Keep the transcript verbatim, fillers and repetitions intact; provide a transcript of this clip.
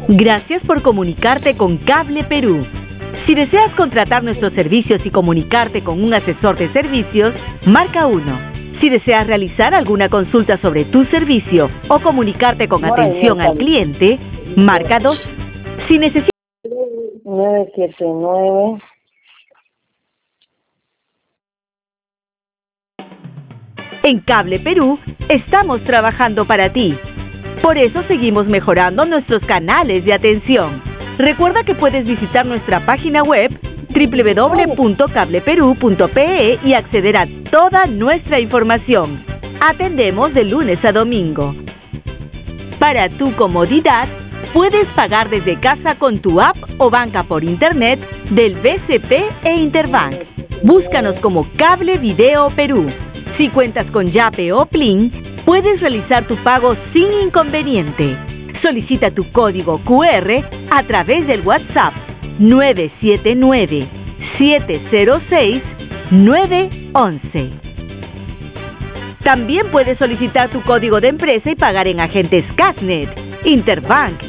Gracias por comunicarte con Cable Perú. Si deseas contratar nuestros servicios y comunicarte con un asesor de servicios, marca uno. Si deseas realizar alguna consulta sobre tu servicio o comunicarte con atención al cliente, marca dos. Si necesitas nueve siete nueve. En Cable Perú estamos trabajando para ti. Por eso seguimos mejorando nuestros canales de atención. Recuerda que puedes visitar nuestra página web doble u doble u doble u punto cable perú punto pe e y acceder a toda nuestra información. Atendemos de lunes a domingo. Para tu comodidad, puedes pagar desde casa con tu app o banca por internet del B C P e Interbank. Búscanos como Cable Video Perú. Si cuentas con Yape o Plin, puedes realizar tu pago sin inconveniente. Solicita tu código cu erre a través del WhatsApp nueve siete nueve, siete cero seis, nueve once. También puedes solicitar tu código de empresa y pagar en agentes Cashnet, Interbank,